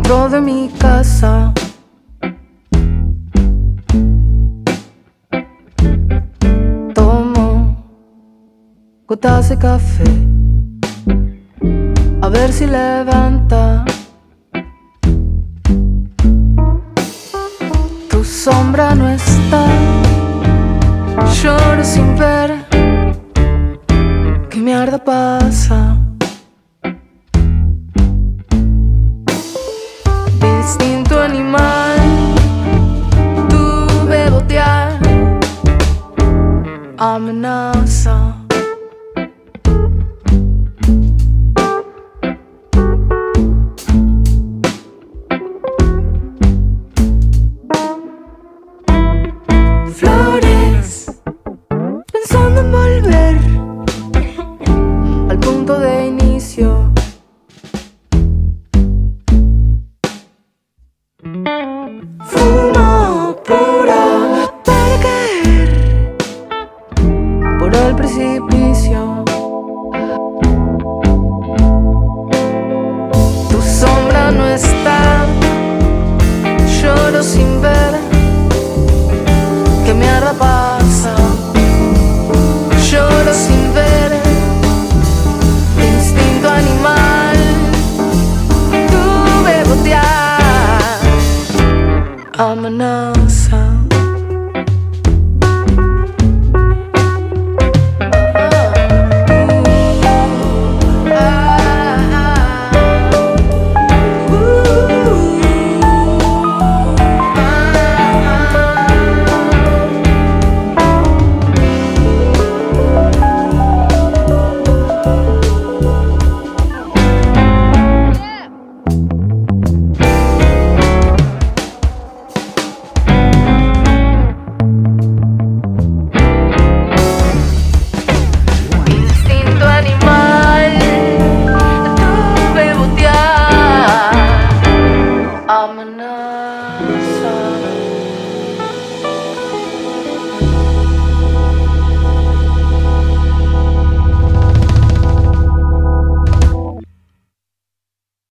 dentro de mi casa. Tomo gotas de café, a ver si levanta tu sombra. No está, lloro sin ver qué mierda pasa. Instinto animal, tu bebotear amenaza. Flores, pensando en volver al punto de inicio. Fumo pura para caer por el precipicio. Tu sombra no está, lloro sin ver qué mierda pasa. Lloro sin ver, instinto animal, tu bebotear amenaza.